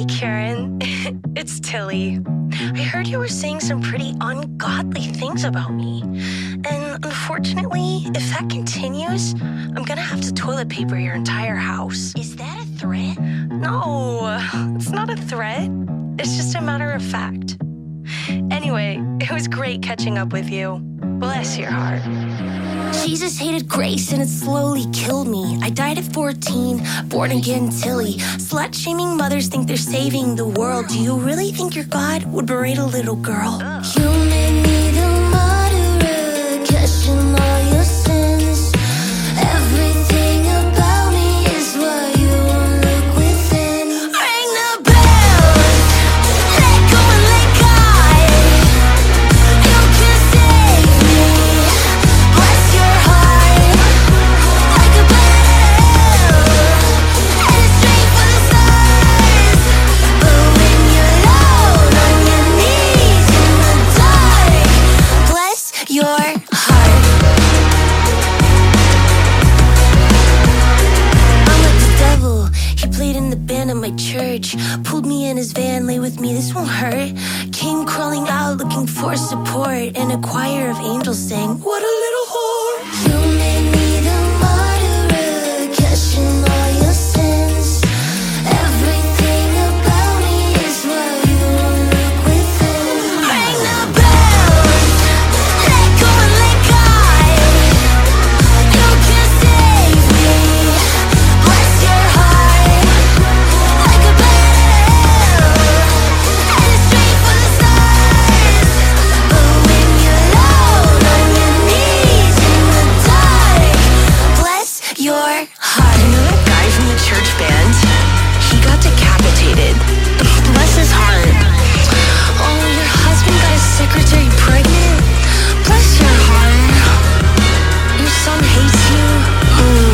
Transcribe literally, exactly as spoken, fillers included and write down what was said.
Hi, Karen. It's Tilly. I heard you were saying some pretty ungodly things about me. And unfortunately, if that continues, I'm gonna have to toilet paper your entire house. Is that a threat? No, it's not a threat. It's just a matter of fact. Anyway, it was great catching up with you. Bless your heart. Jesus hated grace and it slowly killed me. I died at fourteen, born again Tilly. Slut-shaming mothers think they're saving the world. Do you really think your God would berate a little girl? Ugh. You made me the murderer, catching all your sins. Everything about me is what you look within. Ring the bells, let go and let God. You can save me. Bless your heart like a bell, headed straight for the stars. But when you're alone on your knees in the dark, bless your heart. I'm like the devil. He played in the band at my church, pulled me in his van, lay with me, this won't hurt. Came crawling out looking for support, and a choir of angels sang, what a little whore. You made me the murderer, catching all your sins. Everything about me is what you look within. Ring the bells, let go and let God. You can save me. Bless your heart like a bell, headed straight for the stars. But when you're alone on your knees in the dark, bless your heart. You know that guy from the church band? He got decapitated. Bless his heart. Oh, your husband got his secretary pregnant? Bless your heart. Your son hates you?